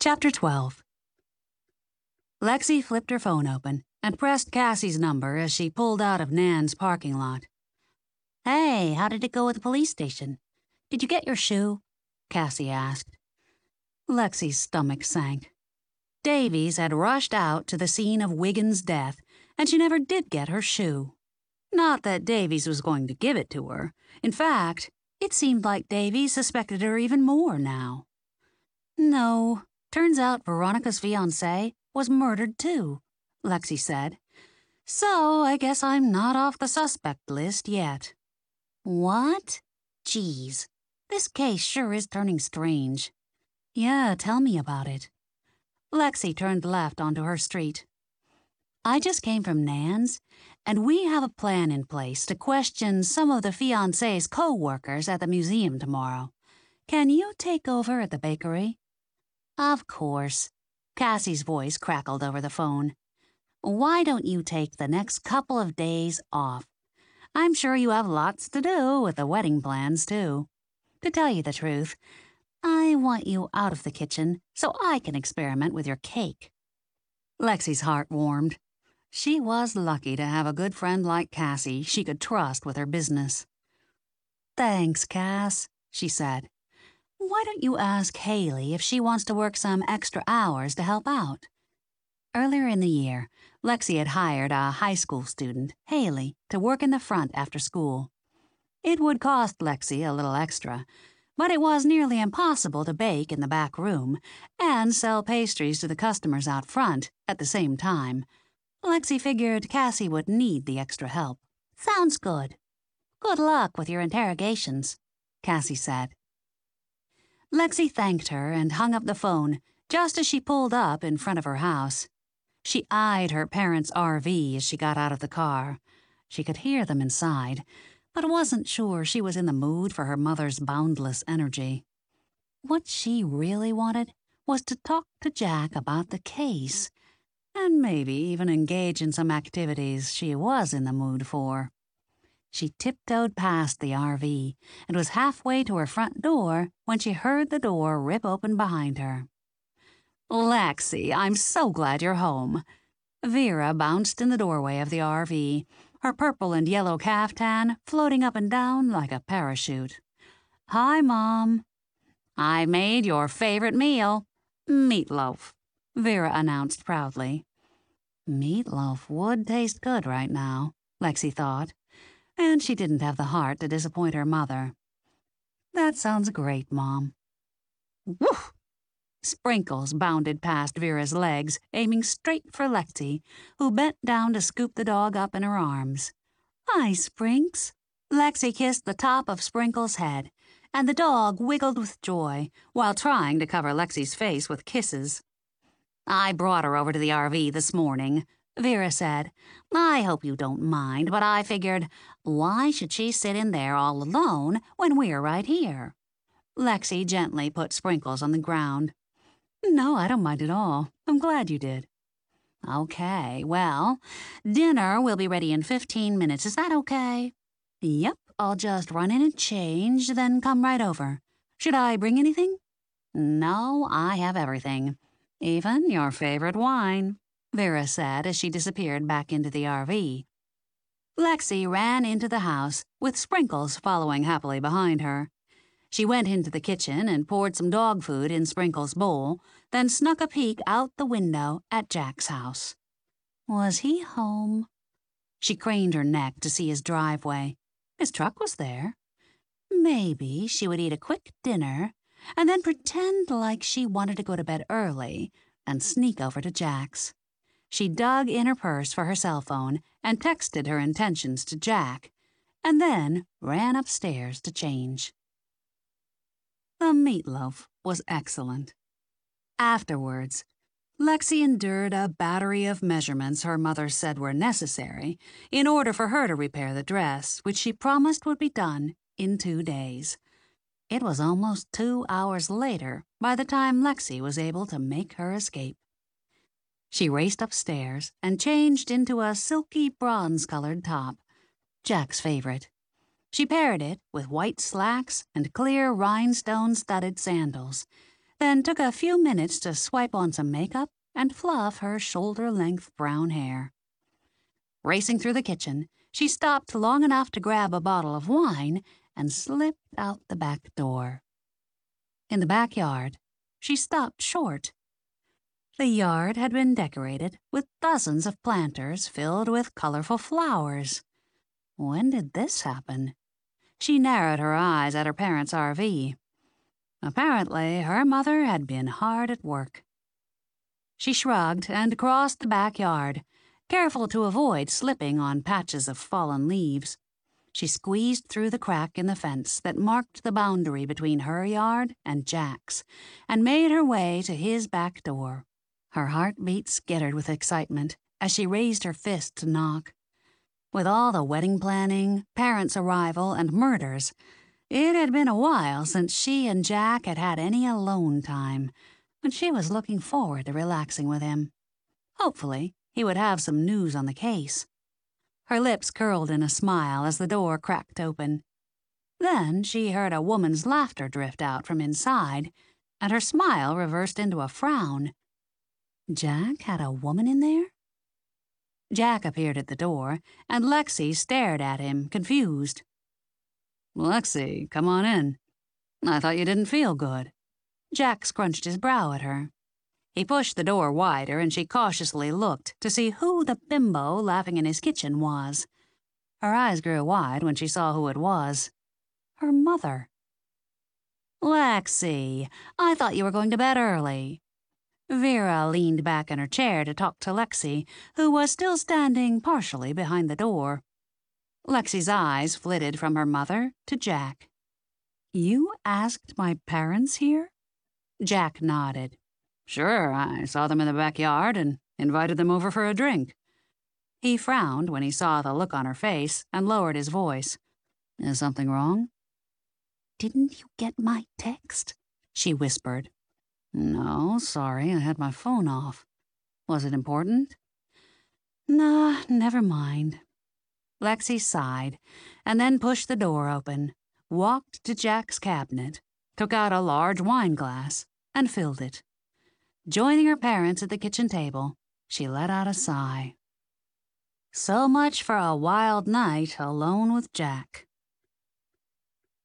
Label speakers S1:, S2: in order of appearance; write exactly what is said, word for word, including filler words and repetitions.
S1: Chapter twelve. Lexi flipped her phone open and pressed Cassie's number as she pulled out of Nan's parking lot. "Hey, how did it go at the police station? Did you get your shoe?" Cassie asked. Lexi's stomach sank. Davies had rushed out to the scene of Wiggins' death, and she never did get her shoe. Not that Davies was going to give it to her. In fact, it seemed like Davies suspected her even more now. No, turns out Veronica's fiancé was murdered too, Lexi said. So I guess I'm not off the suspect list yet. What? Geez, this case sure is turning strange. Yeah, tell me about it. Lexi turned left onto her street. I just came from Nan's, and we have a plan in place to question some of the fiancé's co-workers at the museum tomorrow. Can you take over at the bakery? Of course. Cassie's voice crackled over the phone. Why don't you take the next couple of days off? I'm sure you have lots to do with the wedding plans, too. To tell you the truth, I want you out of the kitchen so I can experiment with your cake. Lexi's heart warmed. She was lucky to have a good friend like Cassie she could trust with her business. Thanks, Cass, she said. Why don't you ask Haley if she wants to work some extra hours to help out? Earlier in the year, Lexi had hired a high school student, Haley, to work in the front after school. It would cost Lexi a little extra, but it was nearly impossible to bake in the back room and sell pastries to the customers out front at the same time. Lexi figured Cassie would need the extra help. Sounds good. Good luck with your interrogations, Cassie said. Lexi thanked her and hung up the phone just as she pulled up in front of her house. She eyed her parents' R V as she got out of the car. She could hear them inside, but wasn't sure she was in the mood for her mother's boundless energy. What she really wanted was to talk to Jack about the case, and maybe even engage in some activities she was in the mood for. She tiptoed past the R V and was halfway to her front door when she heard the door rip open behind her. Lexi, I'm so glad you're home. Vera bounced in the doorway of the R V, her purple and yellow caftan floating up and down like a parachute. Hi, Mom. I made your favorite meal, meatloaf, Vera announced proudly. Meatloaf would taste good right now, Lexi thought, and she didn't have the heart to disappoint her mother. That sounds great, Mom. Woof! Sprinkles bounded past Vera's legs, aiming straight for Lexi, who bent down to scoop the dog up in her arms. Hi, Sprinks. Lexi kissed the top of Sprinkles' head, and the dog wiggled with joy while trying to cover Lexi's face with kisses. I brought her over to the R V this morning, Vera said. I hope you don't mind, but I figured, why should she sit in there all alone when we're right here? Lexi gently put Sprinkles on the ground. No, I don't mind at all. I'm glad you did. Okay, well, dinner will be ready in fifteen minutes. Is that okay? Yep, I'll just run in and change, then come right over. Should I bring anything? No, I have everything. Even your favorite wine, Vera said as she disappeared back into the R V. Lexi ran into the house, with Sprinkles following happily behind her. She went into the kitchen and poured some dog food in Sprinkles' bowl, then snuck a peek out the window at Jack's house. Was he home? She craned her neck to see his driveway. His truck was there. Maybe she would eat a quick dinner and then pretend like she wanted to go to bed early and sneak over to Jack's. She dug in her purse for her cell phone and texted her intentions to Jack, and then ran upstairs to change. The meatloaf was excellent. Afterwards, Lexi endured a battery of measurements her mother said were necessary in order for her to repair the dress, which she promised would be done in two days. It was almost two hours later by the time Lexi was able to make her escape. She raced upstairs and changed into a silky bronze-colored top, Jack's favorite. She paired it with white slacks and clear rhinestone-studded sandals, then took a few minutes to swipe on some makeup and fluff her shoulder-length brown hair. Racing through the kitchen, she stopped long enough to grab a bottle of wine and slipped out the back door. In the backyard, she stopped short. The yard had been decorated with dozens of planters filled with colorful flowers. When did this happen? She narrowed her eyes at her parents' R V. Apparently, her mother had been hard at work. She shrugged and crossed the backyard, careful to avoid slipping on patches of fallen leaves. She squeezed through the crack in the fence that marked the boundary between her yard and Jack's, and made her way to his back door. Her heartbeat skittered with excitement as she raised her fist to knock. With all the wedding planning, parents' arrival, and murders, it had been a while since she and Jack had had any alone time, and she was looking forward to relaxing with him. Hopefully, he would have some news on the case. Her lips curled in a smile as the door cracked open. Then she heard a woman's laughter drift out from inside, and her smile reversed into a frown. Jack had a woman in there? Jack appeared at the door, and Lexi stared at him, confused. "Lexi, come on in. I thought you didn't feel good." Jack scrunched his brow at her. He pushed the door wider, and she cautiously looked to see who the bimbo laughing in his kitchen was. Her eyes grew wide when she saw who it was. Her mother. "Lexi, I thought you were going to bed early." Vera leaned back in her chair to talk to Lexi, who was still standing partially behind the door. Lexi's eyes flitted from her mother to Jack. "You asked my parents here?" Jack nodded. "Sure, I saw them in the backyard and invited them over for a drink." He frowned when he saw the look on her face and lowered his voice. "Is something wrong?" "Didn't you get my text?" she whispered. "No, sorry, I had my phone off. Was it important?" "Nah, never mind." Lexi sighed, and then pushed the door open, walked to Jack's cabinet, took out a large wine glass, and filled it. Joining her parents at the kitchen table, she let out a sigh. So much for a wild night alone with Jack.